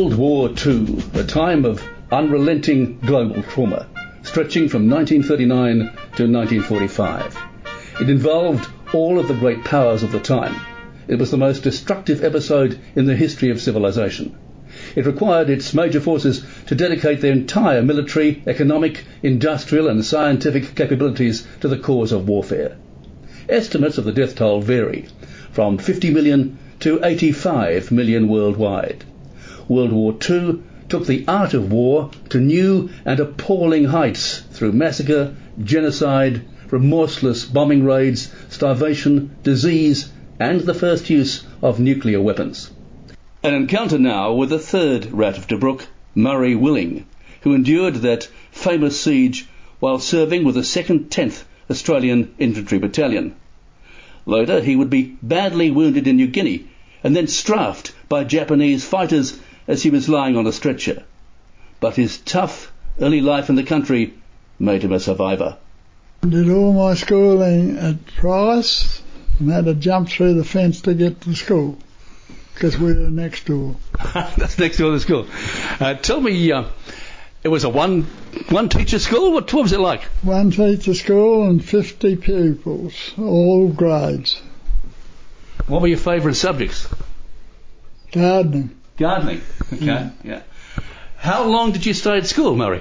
World War II, a time of unrelenting global trauma, stretching from 1939 to 1945. It involved all of the great powers of the time. It was the most destructive episode in the history of civilization. It required its major forces to dedicate their entire military, economic, industrial and scientific capabilities to the cause of warfare. Estimates of the death toll vary, from 50 million to 85 million worldwide. World War II took the art of war to new and appalling heights through massacre, genocide, remorseless bombing raids, starvation, disease, and the first use of nuclear weapons. An encounter now with the third Rat of Tobruk, Murray Willing, who endured that famous siege while serving with the 2nd 10th Australian Infantry Battalion. Later he would be badly wounded in New Guinea and then strafed by Japanese fighters as he was lying on a stretcher. But his tough early life in the country made him a survivor. I did all my schooling at Price and had to jump through the fence to get to school because we were next door. That's next door to the school. Tell me, it was a one teacher school? What was it like? One teacher school and 50 pupils, all grades. What were your favourite subjects? Gardening. Gardening, okay, yeah. How long did you stay at school, Murray?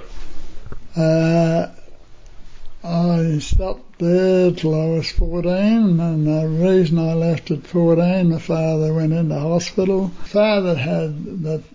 I stopped there till I was 14, and the reason I left at 14, my father went into hospital. Father had the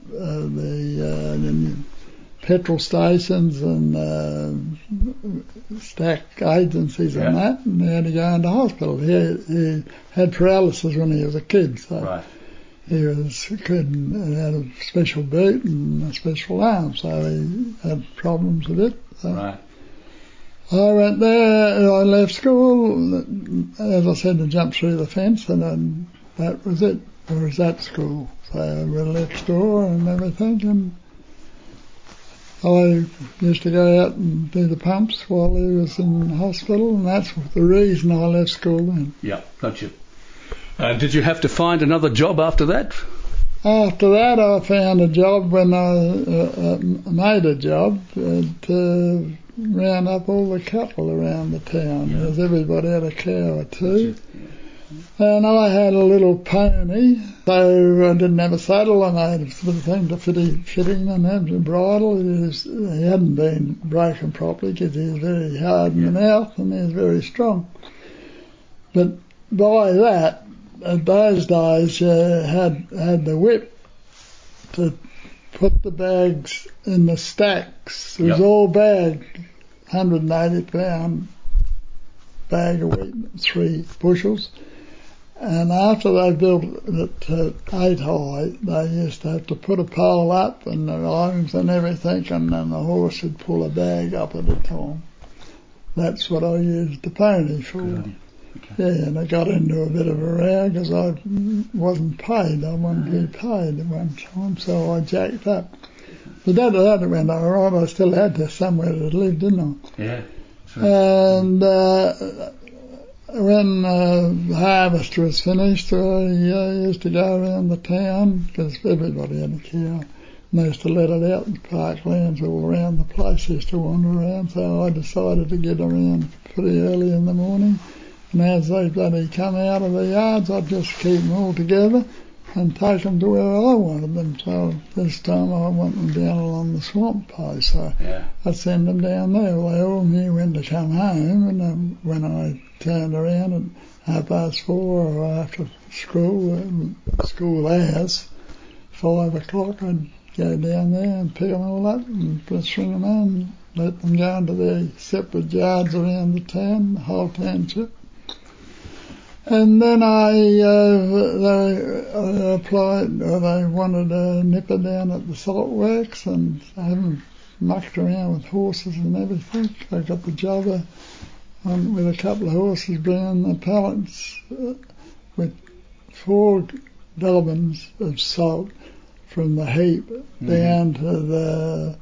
petrol stations and stack agencies and that, and he had to go into hospital. He had paralysis when he was a kid, so right. He had a special boot and a special arm, so he had problems with it. So. Right. I went there, I left school, as I said, to jump through the fence, and then that was it. I was at school. So we were next door and everything, and I used to go out and do the pumps while he was in hospital, and that's the reason I left school then. Yeah, gotcha. Did you have to find another job after that? After that, I found a job when I made a job to round up all the cattle around the town, because everybody had a cow or two. And I had a little pony, so I didn't have a saddle, and I had a sort of thing to fit in and have a bridle. He hadn't been broken properly because he was very hard in the mouth and he was very strong. But by that, in those days, you had the whip to put the bags in the stacks. It was all bagged, 180-pound bag of wheat, 3 bushels. And after they built it to 8 high, they used to have to put a pole up and the lines and everything, and then the horse would pull a bag up at a time. That's what I used the pony for. Okay. Yeah, and I got into a bit of a row because I wasn't paid. I wanted to be paid at one time, so I jacked up. But that went all right. I still had to somewhere to live, didn't I? Yeah. Sure. And when the harvest was finished, I used to go around the town because everybody had a cow. And they used to let it out in parklands all around the place. I used to wander around, so I decided to get around pretty early in the morning. And as they bloody come out of the yards, I'd just keep them all together and take them to where I wanted them. So this time I want them down along the swamp place. So I'd send them down there. Well, they all knew when to come home. And when I turned around at 4:30 or after school hours, 5 o'clock, I'd go down there and pick them all up and string them on and let them go into their separate yards around the town, the whole township. And then they applied, or they wanted a nipper down at the salt works, and I haven't mucked around with horses and everything. I got the job with a couple of horses bringing the pallets with 4 dolmens of salt from the heap down to the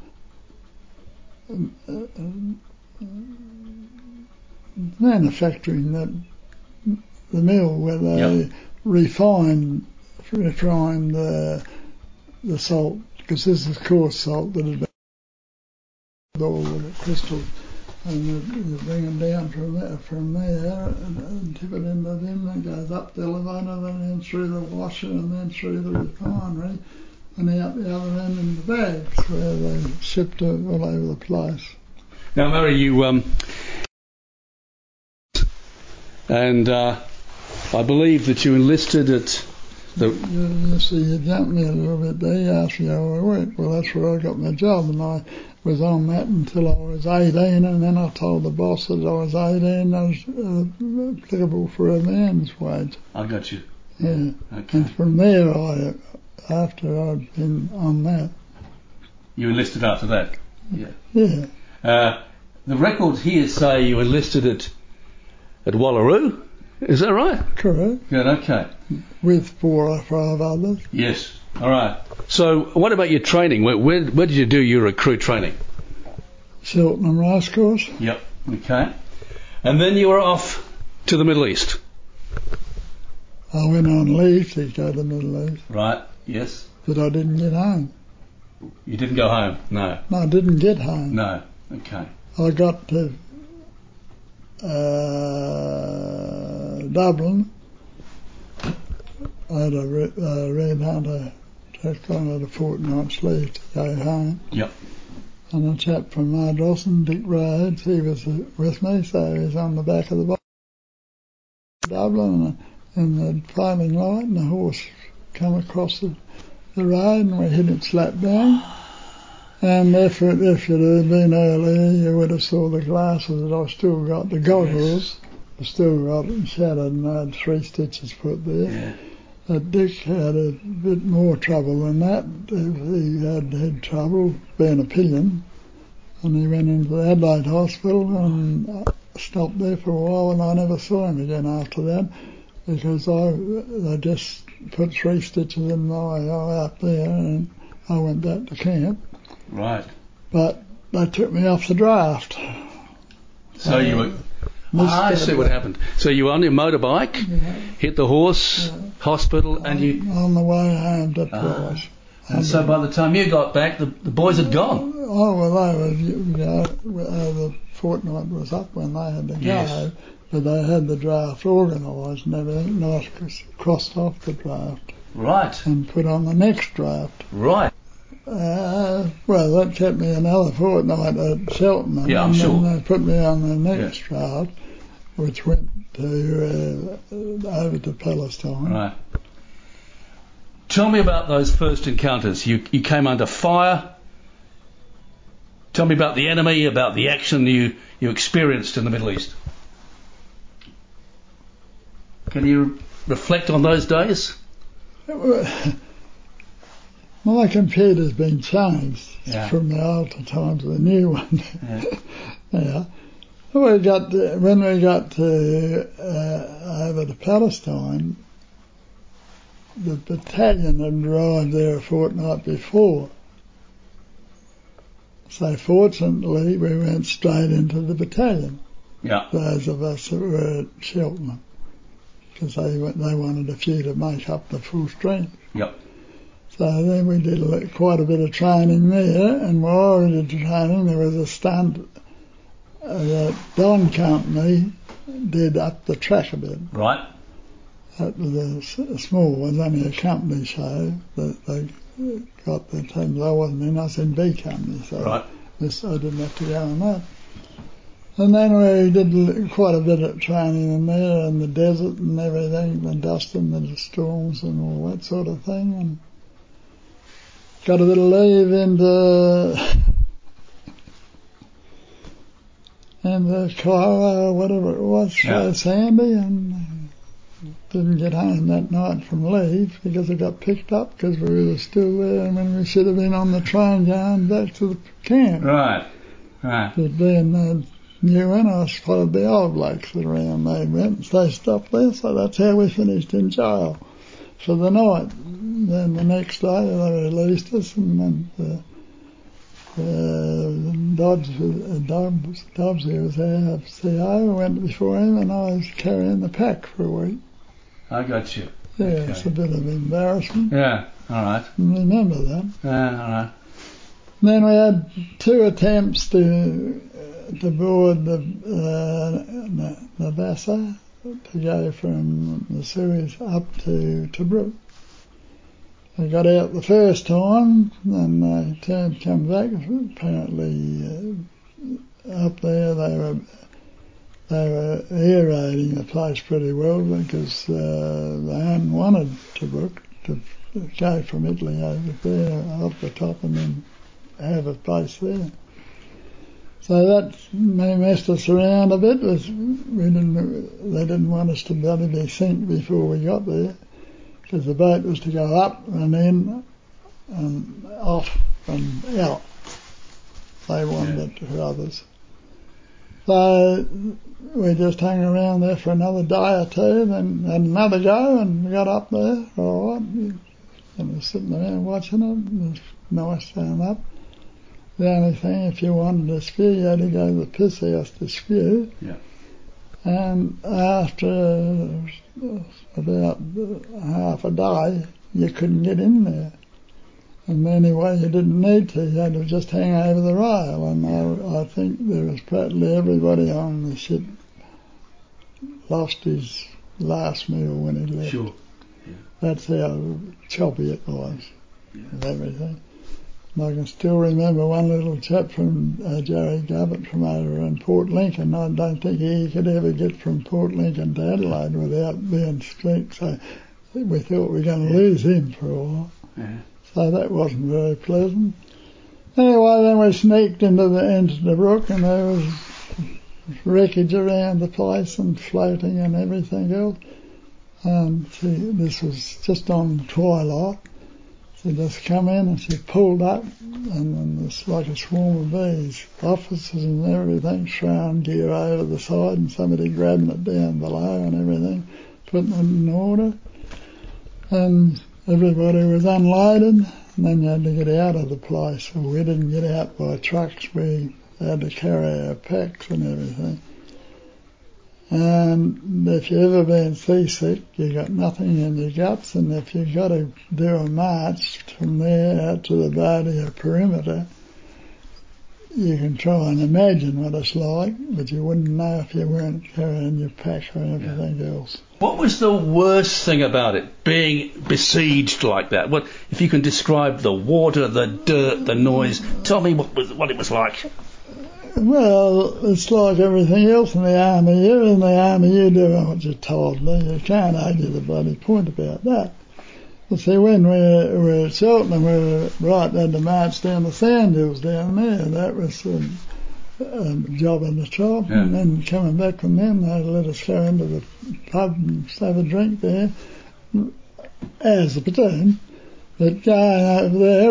manufacturing the mill where they refine the salt because this is coarse salt that had been all the crystals, and you bring them down from there and tip it into them, and it goes up the elevator, then through the washer, and then through the refinery, and out the other end in the bags where they shipped it all over the place. Now, Murray, you and I believe that you enlisted at the... You see, you jumped me a little bit there. You asked me how I worked. Well, that's where I got my job, and I was on that until I was 18, and then I told the boss that I was 18, I was applicable for a man's wage. I got you. Yeah. Okay. And from there, after I'd been on that... You enlisted after that? Yeah. Yeah. The records here say you enlisted at Wallaroo. Is that right? Correct. Good, okay. With 4 or 5 others. Yes. All right. So what about your training? Where did you do your recruit training? Cheltenham Racecourse. Yep. Okay. And then you were off to the Middle East. I went on leave to go to the Middle East. Right. Yes. But I didn't get home. You didn't go home? No. No, I didn't get home. No. Okay. I got to Dublin. I had a red hunter just gone at a fortnight's leave to go home. Yep. And a chap from Ardrossan, Dick Rhodes, he was with me, so he was on the back of the bus. Dublin, and the flaming light, and the horse come across the road, and we hit it slap bang. And if it had been earlier, you would have saw the glasses that I still got, the goggles, I still got it shattered, and I had 3 stitches put there. Yeah. Dick had a bit more trouble than that. He had head trouble, being a pillion, and he went into the Adelaide Hospital and stopped there for a while, and I never saw him again after that, because I just put 3 stitches in my eye up there, and I went back to camp. Right. But they took me off the draft. So you were... I see what happened. So you were on your motorbike, hit the horse, hospital, and you... On the way home to Price. And so by the time you got back, the boys had gone. Oh, well, the fortnight was up when they had to go. Yes. But they had the draft organised and everything, and I crossed off the draft. Right. And put on the next draft. Right. Well, that kept me another fortnight at Cheltenham. Yeah, I'm and sure. Then they put me on the next draft, which went to over to Palestine. Right. Tell me about those first encounters. You came under fire. Tell me about the enemy, about the action you experienced in the Middle East. Can you reflect on those days? My computer's been changed from the old times to the new one. Yeah. When we got to over to Palestine, the battalion had arrived there a fortnight before. So fortunately, we went straight into the battalion. Yeah. Those of us that were at Cheltenham, because they wanted a few to make up the full strength. Yep. So then we did quite a bit of training there, and while we did training, there was a stunt that Don Company did up the track a bit. Right. That was a small one, only a company show that they got the teams. I wasn't in, I was in B Company, so right. I didn't have to go on that. And then we did quite a bit of training in there, in the desert and everything, the dust and the storms and all that sort of thing, and got a bit of leave into Cairo or whatever it was, Sandy, and didn't get home that night from leave because I got picked up because we were still there, and when we should have been on the train going back to the camp. Right. But then New and I followed the old blokes around. They went, they stopped there, so that's how we finished in jail for the night. Then the next day they released us, and then Dobbs, who was our CO, went before him, and I was carrying the pack for a week. I got you. Yeah, okay. It's a bit of embarrassment. Yeah, all right. Remember that. Yeah, all right. Then we had 2 attempts to board the Navassa to go from the Suez up to Tobruk. They got out the first time and they come back. Apparently up there they were aerating the place pretty well because they hadn't wanted Tobruk to go from Italy over there up the top and then have a place there. So that messed us around a bit. They didn't want us to be sink before we got there, because the boat was to go up and in and off and out. They wanted it for others. So we just hung around there for another day or two, then had another go and we got up there, all right, and was sitting around watching it. It was nice going up. The only thing, if you wanted to spew, you had to go to the piss house to spew. Yeah. And after about half a day, you couldn't get in there. And anyway, you didn't need to. You had to just hang over the rail. And I think there was practically everybody on the ship lost his last meal when he left. Sure. Yeah. That's how choppy it was and everything. And I can still remember one little chap from Jerry Gubbett from over in Port Lincoln. I don't think he could ever get from Port Lincoln to Adelaide without being streaked, so we thought we were going to lose him for a while. Yeah. So that wasn't very pleasant. Anyway, then we sneaked into the brook and there was wreckage around the place and floating and everything else. And this was just on twilight. She just come in and she pulled up and it's like a swarm of bees. Officers and everything throwing gear over the side and somebody grabbing it down below and everything, putting it in order. And everybody was unloaded and then you had to get out of the place. Well, we didn't get out by trucks. We had to carry our packs and everything. And if you've ever been seasick, you got nothing in your guts, and if you've got to do a march from there out to the Bardia perimeter, you can try and imagine what it's like, but you wouldn't know if you weren't carrying your pack or everything else. What was the worst thing about it, being besieged like that? What, if you can describe the water, the dirt, the noise, tell me what it was like. Well, it's like everything else in the army. You're in the army, you do what you're told. You can't argue the bloody point about that. But see, when we were at Cheltenham, we were right had to march down the sandhills down there. That was a job in the top. Yeah. And then coming back from them, they let us go into the pub and have a drink there as a platoon. But going over there,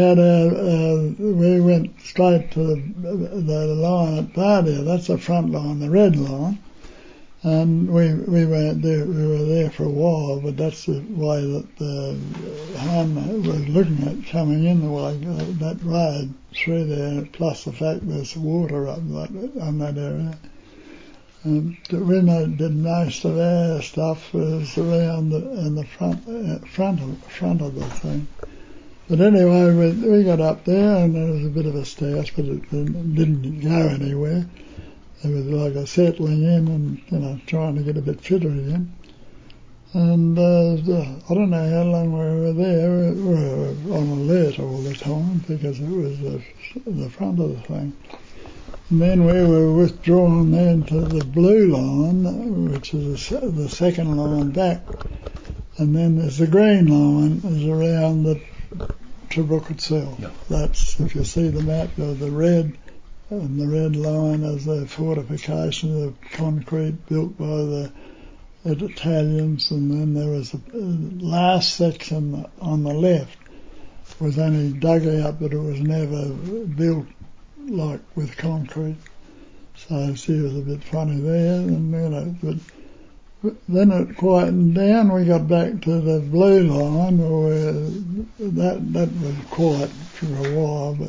we went straight to the line at Bardia. That's the front line, the red line. And we weren't there. We were there for a while, but that's the way that the Han was looking at coming in the way that road through there. Plus the fact there's water up on that area. We did most of our stuff was around in the front of the thing. But anyway, we got up there and there was a bit of a stoush, but it didn't go anywhere. It was like a settling in and, trying to get a bit fitter again. And I don't know how long we were there. We were on alert all the time because it was the front of the thing. And then we were withdrawn then to the blue line, which is the second line back. And then there's the green line is around the Tobruk itself. Yep. That's, if you see the map, the red, and the red line is the fortification, the concrete built by the Italians, and then there was the last section on the left was only dug out, but it was never built like with concrete. So she was a bit funny there, and but then it quietened down. We got back to the blue line, where that was quiet for a while, but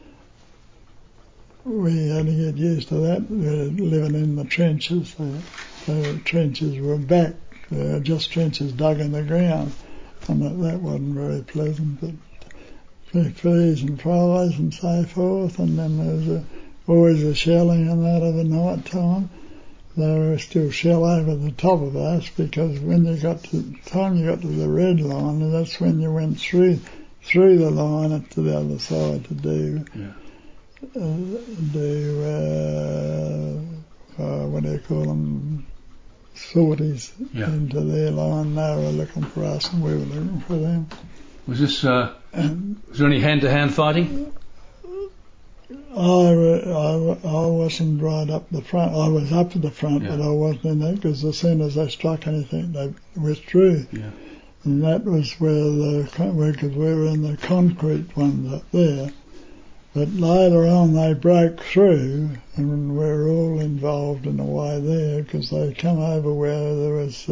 we had to get used to that. We were living in the trenches. The trenches were back just trenches dug in the ground, and that wasn't very pleasant. But freeze and fries and so forth, and then there was always a shelling and that of the night time. There was still shell over the top of us, because when you got to the time you got to the red line, that's when you went through the line up to the other side to do what do you call them, sorties into their line. They were looking for us and we were looking for them. Was this? Was there any hand-to-hand fighting? I wasn't right up the front. I was up at the front, but I wasn't in there, because as soon as they struck anything, they withdrew. Yeah. And that was because we were in the concrete ones up there. But later on they broke through, and we were all involved in a way there, because they'd come over where there was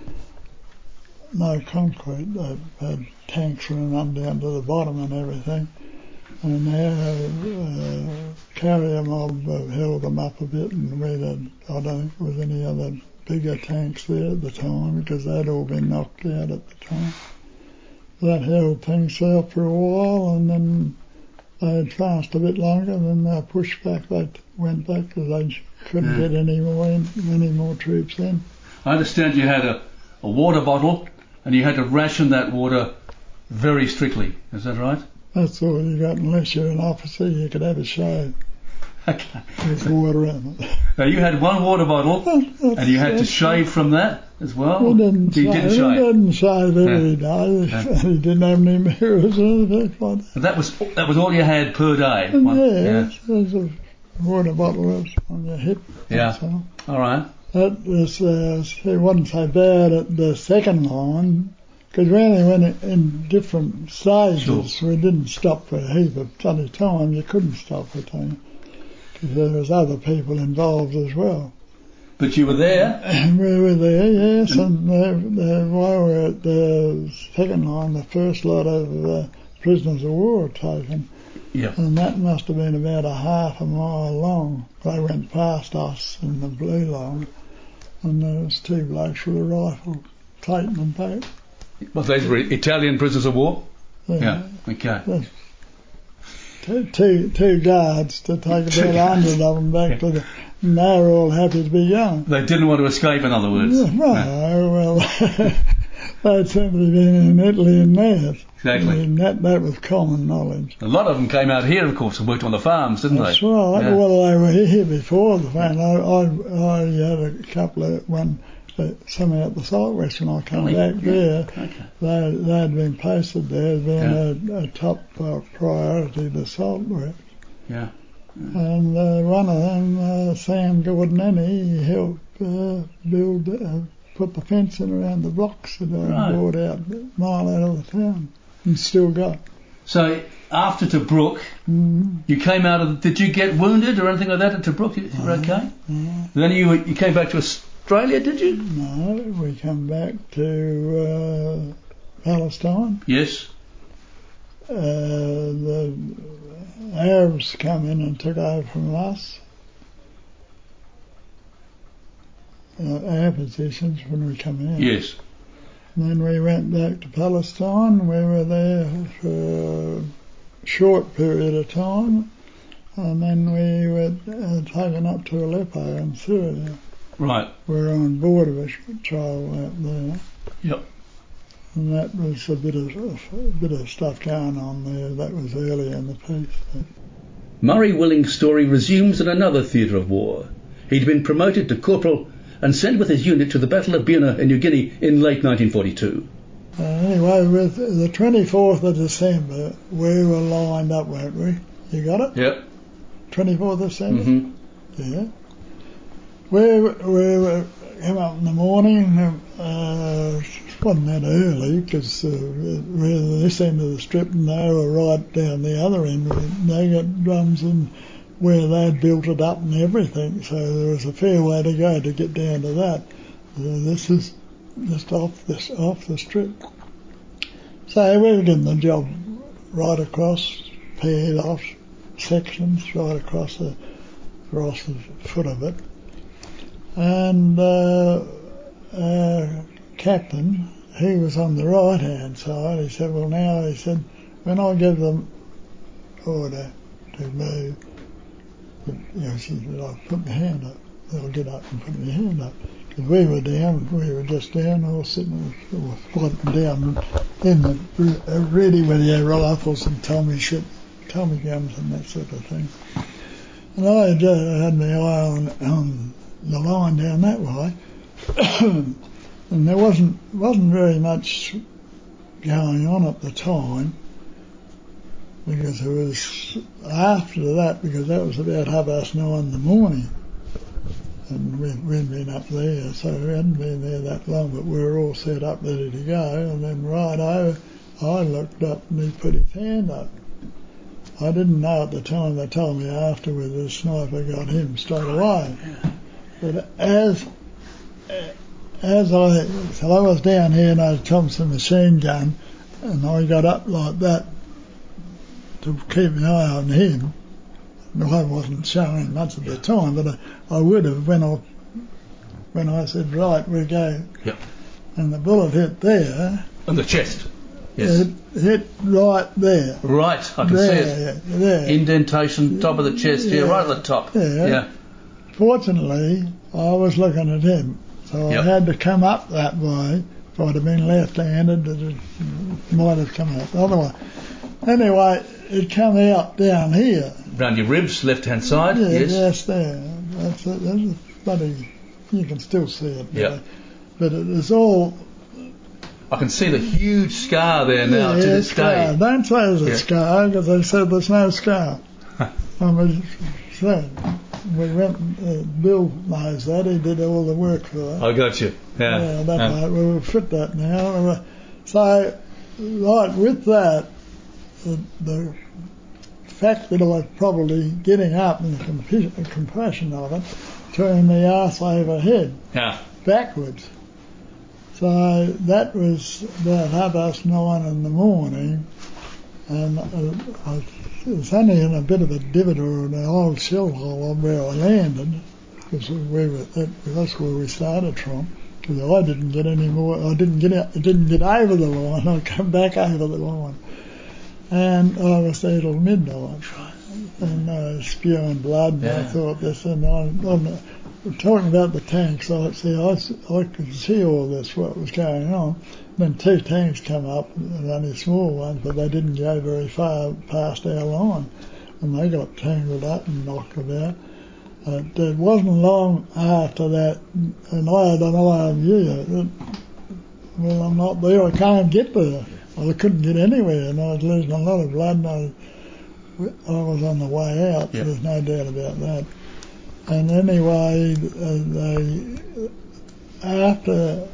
no concrete. They had tanks running down to the bottom and everything. And our carrier mob held them up a bit, and I don't think there was any other bigger tanks there at the time, because they'd all been knocked out at the time. That held things there for a while, and then they advanced a bit longer, and then they pushed back. They went back because they couldn't get any more troops in. I understand you had a water bottle, and you had to ration that water very strictly. Is that right? That's all you got. Unless you're an officer, you could have a shave. Okay. With water in it. Now you had one water bottle, and you had to shave from that as well? We didn't shave. Didn't shave. We didn't shave every day. He didn't have any mirrors or anything like that. And that was all you had per day? Yes, there's a water bottle on your hip. Yeah. So. All right. That was, it wasn't so bad at the second line, because we only went in different stages. Sure. We didn't stop for a heap of time. You couldn't stop for time, because there was other people involved as well. But you were there? We were there, yes, and while we were at the second line, the first lot of prisoners of war were taken. Yeah. And that must have been about a half a mile long. They went past us in the blue line, and there was two blokes with a rifle taking them back. Well, those were Italian prisoners of war? Yeah. Okay. Two guards to take about 100 of them back to and they were all happy to be gone. They didn't want to escape, in other words. No, well, they'd simply been in Italy and there. Exactly. And that was common knowledge. A lot of them came out here, of course, and worked on the farms, didn't That's they? That's right. Yeah. Well, they were here before the farm. I had a couple of some out the southwest when I came back there. Okay. They'd been posted there, being a top priority to salt work. Yeah. And one of them, Sam Gordon, he helped put the fence in around the blocks that I brought out a mile out of the town, and still got. So after Tobruk, you came out of. Did you get wounded or anything like that at Tobruk? You were okay. Then you came back to Australia, did you? No, we come back to Palestine. Yes. The Arabs come in and took over from us, our positions when we come in. Yes. And then we went back to Palestine. We were there for a short period of time, and then we were taken up to Aleppo in Syria. Right. We were on board of a patrol out there. Yep. And that was a bit of stuff going on there. That was early in the piece. Murray Willing's story resumes in another theatre of war. He'd been promoted to corporal and sent with his unit to the Battle of Buna in New Guinea in late 1942. Anyway, with the 24th of December, we were lined up, weren't we? You got it? Yep. 24th of December? Mm-hmm. Yeah. We were came up in the morning. It wasn't that early, because we were this end of the strip and they were right down the other end. They got drums and where they'd built it up and everything, so there was a fair way to go to get down to that. This is just off the strip. So we were getting the job right across, paired off sections right across the foot of it. And captain, he was on the right-hand side. He said, well, now, he said, when I give them order to move, she said, I'll put my hand up. I'll get up and put my hand up. Because we were just down, all sitting, all squatting down in the, ready with our rifles and Tommy guns and that sort of thing. And I had my eye on the line down that way. And there wasn't very much going on at the time, because it was after that, because that was about 9:30 in the morning, and we'd been up there, so we hadn't been there that long, but we were all set up ready to go. And then right over, I looked up and he put his hand up. I didn't know at the time. They told me afterwards the sniper got him straight away. But as I was down here and I had a Thompson machine gun, and I got up like that to keep my eye on him. I wasn't showing much at the time, but I would have when I said, right, we go. Yep. And the bullet hit there. On the chest? Yes. It hit right there. Right, I can see it. There. Indentation, top of the chest, right at the top. Yeah. Fortunately, I was looking at him, so I had to come up that way. If I'd have been left-handed, it might have come out the other way. Anyway, it come out down here. Round your ribs, left-hand side? Yes, there. That's it. That's bloody, you can still see it. Yeah. But it was all... I can see the huge scar there now to this day. Don't say there's a scar, because they said there's no scar. We went, Bill knows that, he did all the work for that. I got you. Yeah, we will fit that now. So, right, with that, the fact that I was probably getting up and the compression of it turned the arse overhead backwards. So that was about 9:30 in the morning, and it was only in a bit of a divot or an old shell hole where I landed, because that's where we started from. Because I didn't get any more. I didn't get over the line. I come back over the line, and I was there till midnight, and I was spewing blood. And I thought this, and I'm talking about the tanks. I could see all this, what was going on. Then 2 tanks come up, only small ones, but they didn't go very far past our line, and they got tangled up and knocked about. It wasn't long after that, and I had an eye on you. Well, I'm not there, I can't get there. Well, I couldn't get anywhere, and I was losing a lot of blood, and I was on the way out. There's no doubt about that. And anyway, after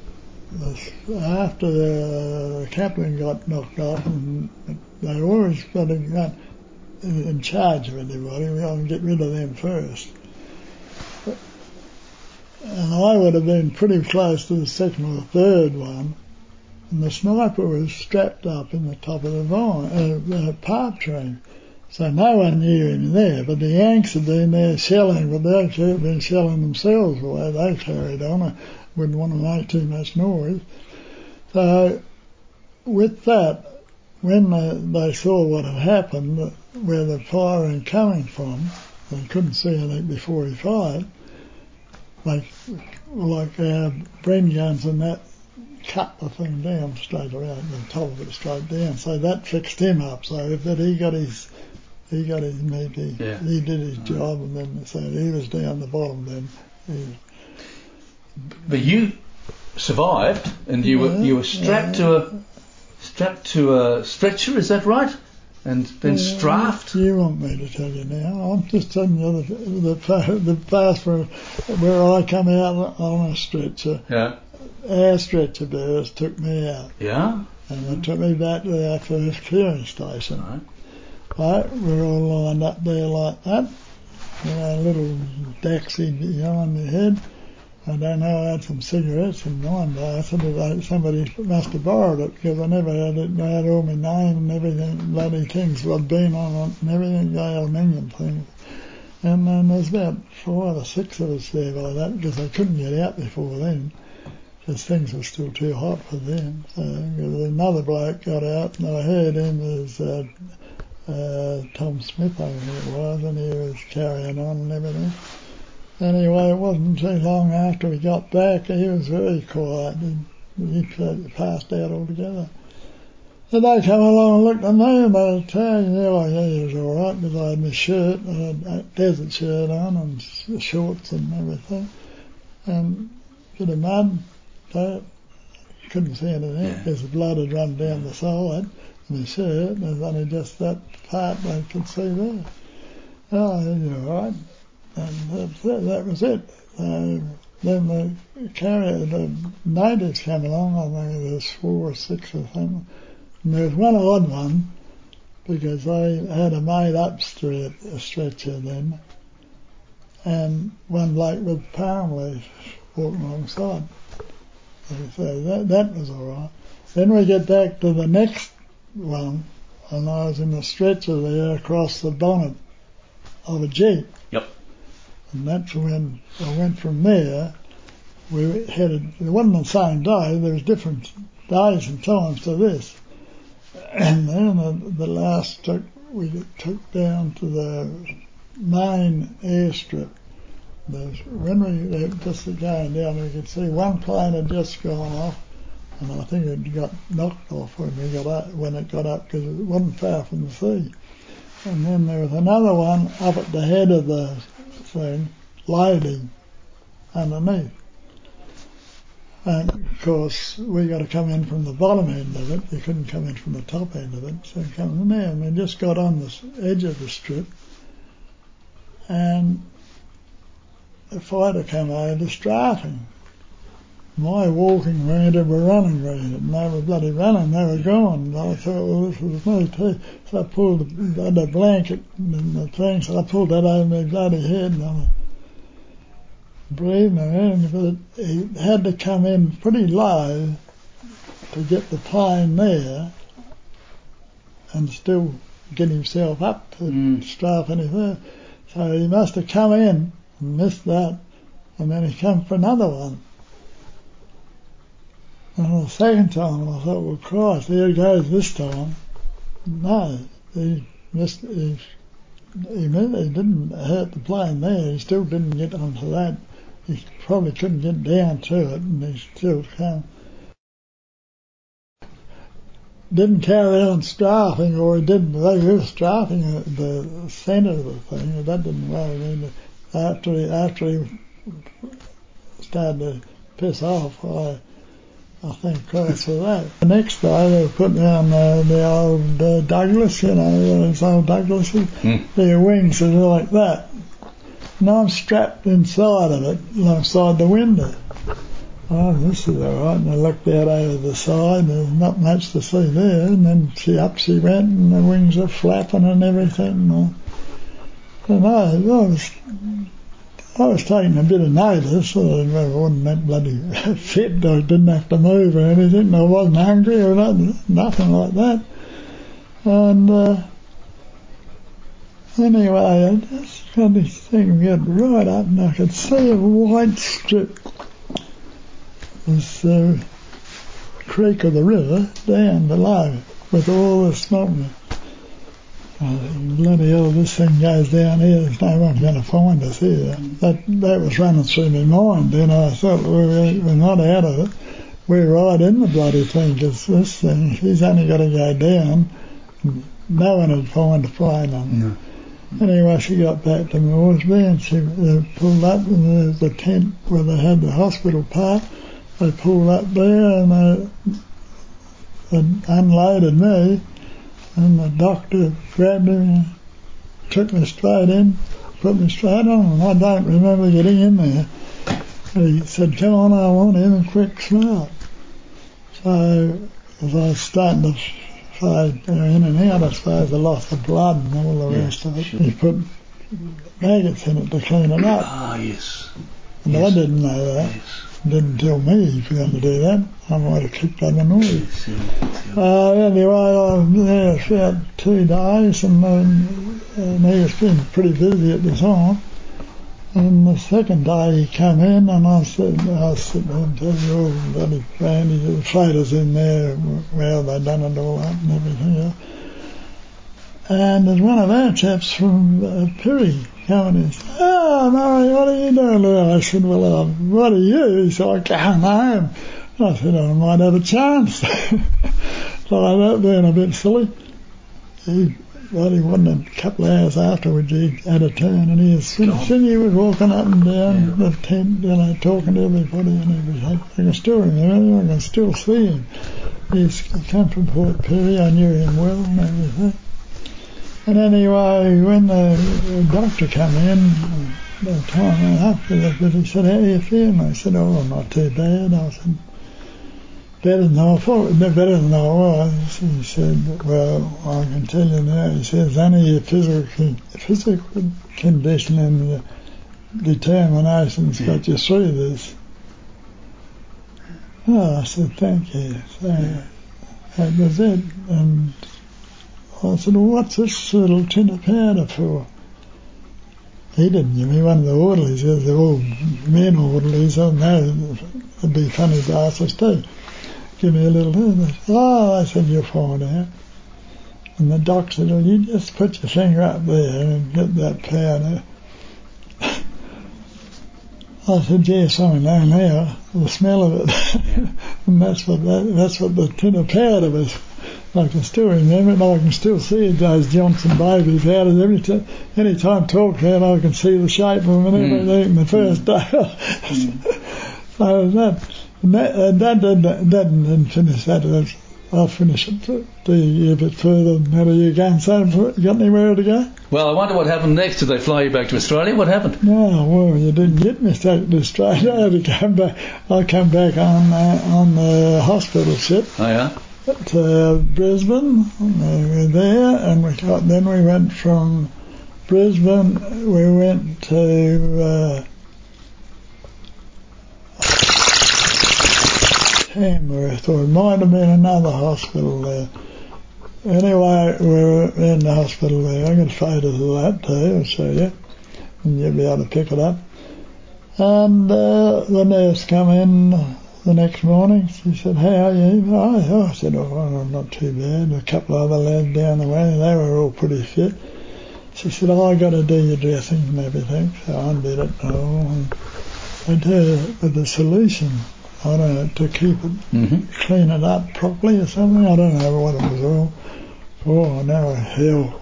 the captain got knocked off, and they always got in charge of anybody, we got to get rid of them first. And I would have been pretty close to the second or third one, and the sniper was strapped up in the top of the palm tree. So no one knew him there, but the Yanks had been there shelling, but they actually had been shelling themselves the way they carried on. I wouldn't want to make too much noise. So with that, when they saw what had happened, where the firing coming from, they couldn't see anything before he fired, like our Bren guns and that, cut the thing down straight around, the top of it straight down. So that fixed him up. So that he got his meat, he did his job, and then so he was down the bottom then. But you survived, and you were strapped to a stretcher, is that right? And then strafed? You want me to tell you now? I'm just telling you the past where I come out on a stretcher. Yeah. Our stretcher bearers took me out. Yeah? And they took me back to our first clearing station. Right. Right, we're all lined up there like that. A little daxi behind the head. I don't know, I had some cigarettes in mine, but I said somebody must have borrowed it, because I never had it. I had all my name and everything, bloody things I'd been on and everything, the aluminium things. And then there's about 5 or 6 of us there by that, because they couldn't get out before then. because things were still too hot for them. So another bloke got out, and I heard him as Tom Smith, I think it was, and he was carrying on and everything. Anyway, it wasn't too long after we got back, he was very quiet, and he passed out altogether. So they come along and looked at me, and they tell he was all right, because I had my shirt, I had a desert shirt on and shorts and everything, and a bit of mud, so couldn't see anything because the blood had run down the side of my shirt, and there's only just that part they could see there. Oh, he was all right, and that was it. Then the natives came along, I think there was 4 or 6 or something. And there was one odd one, because they had a made-up stretcher then, and one bloke with palm leaf walking alongside. So that was all right. Then we get back to the next one, and I was in the stretcher there across the bonnet of a Jeep. Yep. And that's when I went from there. We headed, it wasn't the same day, there was different days and times to this. And then the last we took down to the main airstrip. When we just going down, we could see one plane had just gone off, and I think it got knocked off when it got up, because it wasn't far from the sea. And then there was another one up at the head of the thing, loading underneath. And of course, we got to come in from the bottom end of it. You couldn't come in from the top end of it. So come in there, and we just got on the edge of the strip, and a fighter came over strafing. My walking round it were running round it, and they were bloody running, they were gone. And I thought, well, this was me too. So I pulled the blanket and the thing, so I pulled that over my bloody head, and I was breathing around, but he had to come in pretty low to get the plane there and still get himself up to strafe any further. So he must have come in and missed that, and then he come for another one. And the second time I thought, well, Christ, here he goes this time. No, he missed. He didn't hurt the plane there. He still didn't get onto that. He probably couldn't get down to it, and he still came. Didn't carry on strafing, or he didn't. They were strafing the centre of the thing, but that didn't worry me. After he started to piss off, I thank Christ for that. The next day they put down the old Douglas, those old Douglases. Their wings are like that. And I'm strapped inside of it, alongside the window. Oh, this is all right. And I looked out over the side, and there's not much to see there. And then she went, and the wings are flapping and everything. And I was taking a bit of notice. I wasn't that bloody fit. I didn't have to move or anything. I wasn't hungry or nothing like that. And anyway, I just got this thing get right up, and I could see a white strip. This creek of the river down below with all the smoke. Bloody hell, this thing goes down here, there's no one going to find us here. That was running through my mind. Then I thought, we're not out of it. We're right in the bloody thing, because this thing, he's only got to go down. No one would find a plane on it. No. Anyway, she got back to Moresby, and she pulled up, and there's the tent where they had the hospital part. They pulled up there, and they unloaded me. And the doctor grabbed me and took me straight in, put me straight on, and I don't remember getting in there. He said, come on, I want him, and quick smart. So, as I was starting to fade in and out, I suppose I lost the blood and all the rest of it. Sure. He put maggots in it to clean it up. Ah, yes. And I didn't know that. Yes. Didn't tell me he was going to do that. I might have kicked up an noise. Anyway, I was there for about 2 days, and he was been pretty busy at the time. And the second day he came in, and I said, oh, bloody Randy, the freighters in there, well, they done it all up and everything else. And there's one of our chaps from Perry coming in. Oh, Murray, what are you doing there? I said, well, what are you? He said, I can't home. I said, I might have a chance. So I was being a bit silly. He wasn't a couple of hours afterwards, he had a turn, and he was walking up and down the tent, talking to everybody and everything. I can still remember him, I can still see him. He come from Port Perry, I knew him well and everything. And anyway, when the doctor came in, the time after that, he said, how are you feeling? I said, oh, not too bad. I said, better than I thought, better than I was. He said, well, I can tell you now, he says, only your physical condition and determination's got you through this. Oh, I said, thank you. So that was it. And I said, well, what's this little tin of powder for? He didn't give me one of the orderlies. They're all men orderlies. I know it'd be funny bastards too. Give me a little bit. Oh, I said, you'll find out. And the doc said, well, you just put your finger up there and get that powder. I said, yes, I know now, the smell of it. And that's what the tin of powder was. I can still remember it, and I can still see those Johnson baby powders. Any time I talk about it, I can see the shape of them and everything the first day. So that didn't finish that. I'll finish it a bit further. How do you go? So, you got anywhere to go? Well, I wonder what happened next. Did they fly you back to Australia? What happened? No, well, you didn't get me back to Australia. I come back on the hospital ship. Oh, yeah? To Brisbane, and we were there, and then we went from Brisbane, we went to Tamworth, or it might have been another hospital there. Anyway, we were in the hospital there. I got photos of that too, I'll show you, and you'll be able to pick it up. And the nurse come in the next morning. She said, how are you? I said, oh, not too bad. A couple of other lads down the way, they were all pretty fit. She said, I got to do your dressing and everything. So I did it all. And I did it with a solution, I don't know, to keep it, clean it up properly or something. I don't know what it was all for. Now, hell.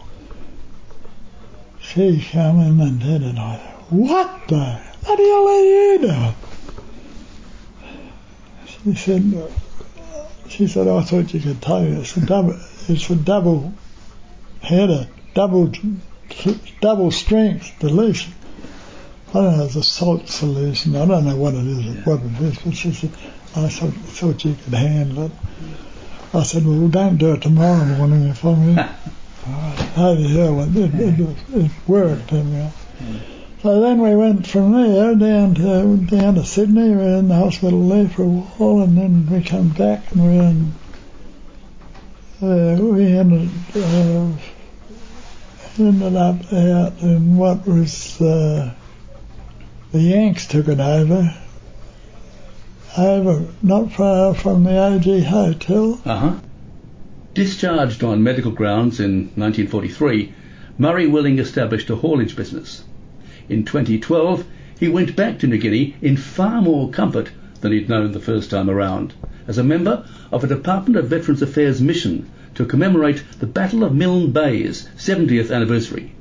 She come in and did it. I thought, what the hell are you doing? She said, I thought you could tell you. It's a double header, double strength solution. I don't know, it's a salt solution. I don't know what it is, but she said, I thought you could handle it. I said, well, don't do it tomorrow morning if I'm in. How the hell, it worked. So then we went from there down to Sydney. We were in the hospital there for a while, and then we come back and we ended up out in what was the Yanks took it over not far from the AG Hotel. Discharged on medical grounds in 1943, Murray Willing established a haulage business. In 2012, he went back to New Guinea in far more comfort than he'd known the first time around, as a member of a Department of Veterans Affairs mission to commemorate the Battle of Milne Bay's 70th anniversary.